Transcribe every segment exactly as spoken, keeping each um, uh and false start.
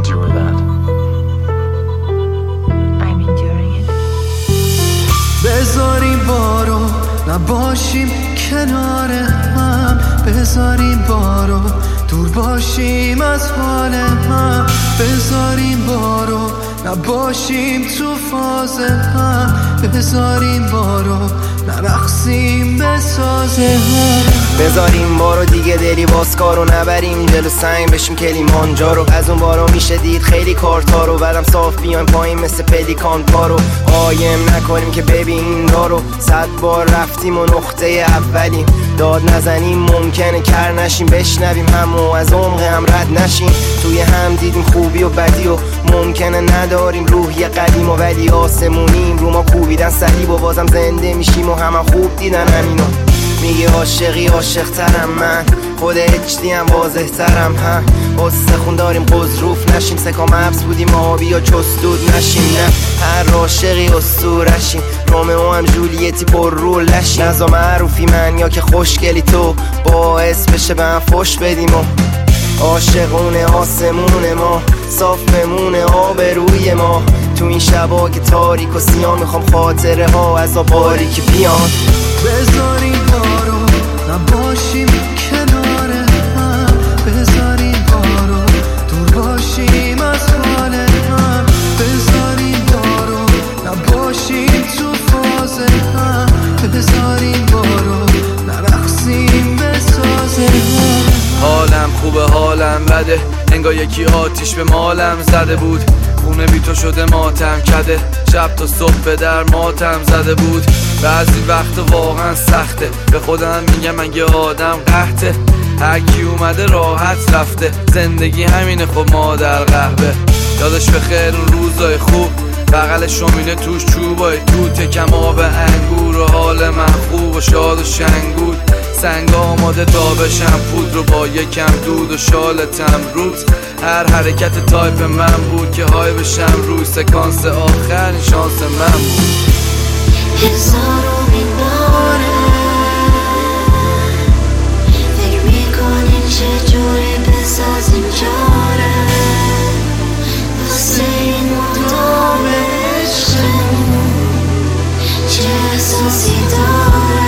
endure that. I'm enduring it. بذاریم بارو نباشیم کنار هم، بذاریم بارو دور باشیم از حال هم، بذاریم بارو نباشیم تو فاز هم، بذاریم بارو نرقصیم به ساز هم، بذاریم بارو دیگه دلی باز کارو نبریم جلو سنگ بشیم کلیمانجارو. از اون بارو میشه دید خیلی کارتا رو، بعدم صاف بیایم پایین مثل پلیکان پارو. قایم نکنیم که ببین دارو، صد بار رفتیم و نقطه اولیم. داد نزنیم ممکنه کر نشیم، بشنویم همو از عمق هم رد نشیم. توی هم دیدیم خوبی و بدی و ممکنه نداریم روحی قدیم و ولی آسمونیم. رو ما کوبیدن صلیب و بازم زنده میشیم و همه خوب دیدن همینو. میگه عاشقی عاشق ترم من، خود اچدی هم واضح ترم هم. استخون داریم قضروف نشیم، سکام حبس بودیم آبی یا چستود نشیم. نه هر عاشقی اسطورشیم، رومئو هم جولیتی پر رول لشیم. نزا معروفی من یا که خوشگلی تو، باعث بشه به هم فش بدیم و عاشقونه آسمون ما صاف بمونه آب روی ما. تو این شبا که تاریک و سیاه میخوام خاطره ها از آباری که بیان. بذاریم بارو نباشیم کنار هم، بذاریم بارو دور باشیم از حال هم، بذاریم بارو نباشیم تو فاز هم، بذاریم بارو نرقصیم به ساز هم. حالم خوبه حالم بده، انگار یکی آتیش به مالم زده بود. خونه بی تو شده ماتم کده، شب تا صبح به در ماتم زده بود. بعضی وقت واقعا سخته، به خودم میگم من یه آدم قحطه. هر کی اومده راحت رفته، زندگی همینه خب مادر قهوه. یادش بخیر اون روزای خوب، بغل شومینه توش چوبای توته کم آب انگور و حال من خوب و شاد و شنگود. سنگ آماده تا بشم پود رو با یکم دود و شالتم روز. هر حرکت تایپ من بود که های بشم روی سکانس آخر شانس من بود. هزارو میباره فکر میکنیم چجوری بسازیم جاره واسه این مدام عشقمون چه احساسی داره.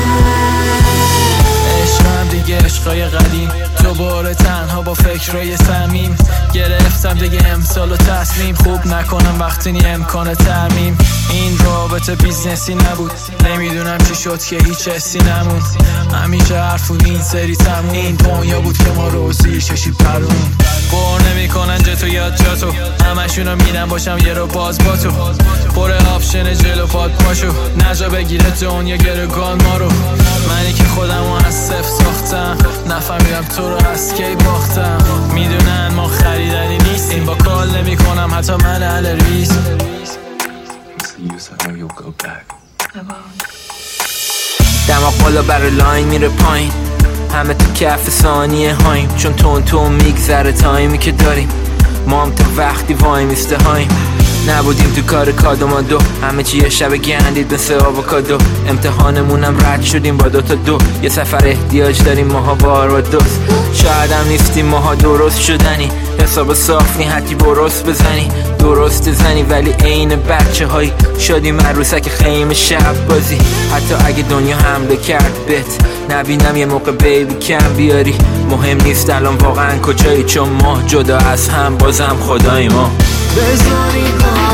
عشقم دیگه عشقای قدیم، دوباره تنها با فکرای صمیم. گرفتم دیگه امسال و تصمیم، خوب نکنم وقتی نی امکان ترمیم. این رابطه بیزنسی نبود، نمیدونم چی شد که هیچ حسی نموند. همیشه حرفون این سری تموم، این دنیا بود که ما رو زیر چشی پرون. بر نمیکنن جتو یاد جاتو، همشونو میرن باشم یه رو باز با تو. پر آپشن جلو پاد پاشو، نجا بگیره دنیا گرگان ما رو. منی که خودمو از صفر ساختم، نفهمیدم تو رو از کی باختم. میدونن ما خریدنی نیستیم، با کال نمی کنم حتی من اهل ریس. دماغ بالا برای لاین میره پایین، همه تو کف ثانیه هاییم. چون تون تون میگذره تایمی که داریم، ما هم تا وقتی وای میسته هاییم. نبودیم تو کار کادو ما دو، همه چی یه شب گندید مثل آووکادو. امتحانمونم رد شدیم با دوتا دو، یه سفر احتیاج داریم ماها بار و دوست. شاید هم نیستیم ماها درست شدنی، حساب صاف نی حتی برست بزنی. درست زنی ولی عین بچه هایی شدیم عروسک خیمه شب بازی. حتی اگه دنیا حمله کرد بهت نبینم یه موقع بیبی کم بیاری. مهم نیست الان واقعا کجایی، چون ما جدا از هم بازم خدای ما. بذاریم